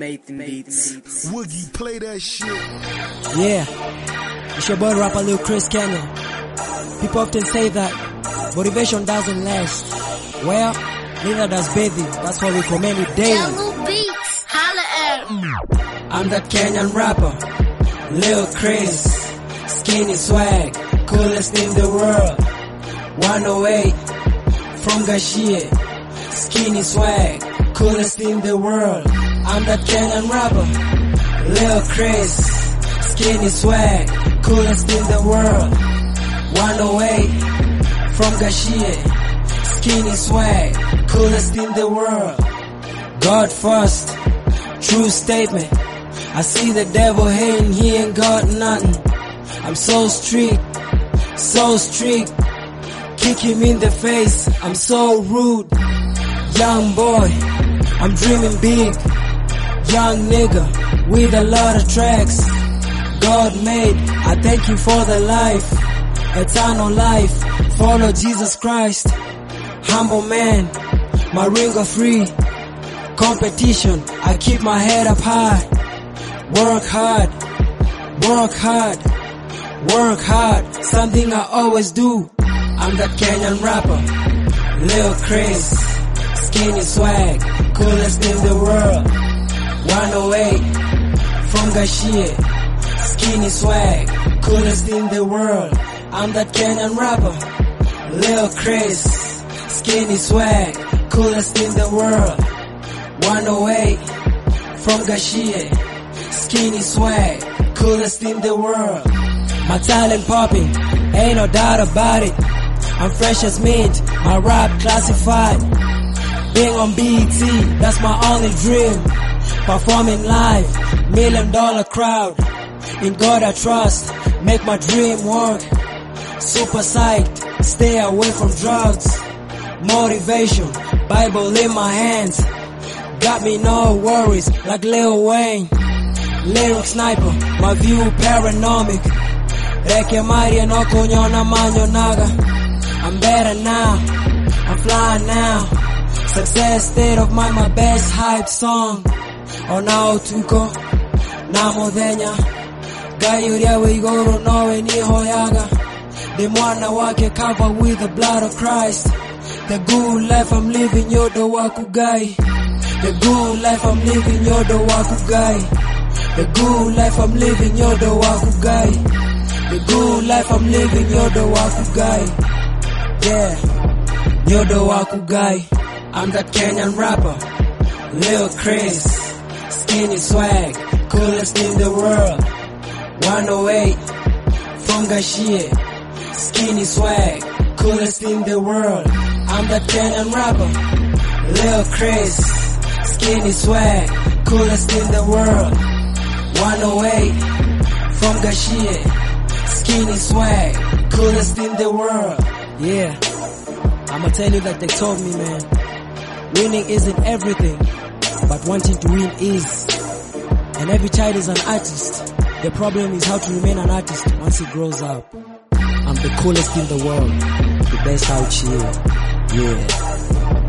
Nathan Beats. Woogie, play that shit. Yeah, it's your boy rapper Lil Chris Canyon. People often say that motivation doesn't last. Well, neither does bathing. That's why we commend it daily. Jello Beats, holla at I'm that Kenyan rapper, Lil Chris. Skinny swag, coolest in the world. 108 from Gashie. Skinny swag, coolest in the world. I'm that Kenyan rapper, Lil Chris. Skinny swag, coolest in the world. 108 from Gashie. Skinny swag, coolest in the world. God first, true statement. I see the devil hating, he ain't got nothing. I'm so strict, kick him in the face, I'm so rude. Young boy, I'm dreaming big. Young nigga, with a lot of tracks God made, I thank you for the life, eternal life. Follow Jesus Christ, humble man, my ring of free. Competition, I keep my head up high. Work hard, something I always do. I'm that Kenyan rapper, Lil Chris. Skinny swag, coolest in the world. 108 from Gashie. Skinny swag, coolest in the world. I'm that Kenyan rapper, Lil Chris. Skinny swag, coolest in the world. 108 from Gashie. Skinny swag, coolest in the world. My talent popping, ain't no doubt about it. I'm fresh as mint, my rap classified. Being on BET, that's my only dream. Performing live, $1 million crowd. In God I trust, make my dream work. Super psyched, stay away from drugs. Motivation, Bible in my hands. Got me no worries, like Lil Wayne. Lyric sniper, my view paranomic. Reke Maria no kunyona manyo naga. I'm better now, I'm flying now. Success state of mind, my best hype song. Ona otuko, na modenya. Gayuria we go to know ni hoyaga. The mwana wake covered with the blood of Christ. The good life I'm living, yodo wakugai. The good life I'm living, yodo wakugai. The good life I'm living, yodo wakugai. The good life I'm living, yodo wakugai. Yeah, yodo wakugai. I'm that Kenyan rapper, Lil Chris. Skinny swag, coolest in the world. 108 from Gashie. Skinny swag, coolest in the world. I'm that Kenyan rapper, Lil Chris. Skinny swag, coolest in the world. 108 from Gashie. Skinny swag, coolest in the world. Yeah, I'ma tell you that they told me, man, winning isn't everything, but wanting to win is. And every child is an artist. The problem is how to remain an artist once he grows up. I'm the coolest in the world, the best out here. Yeah.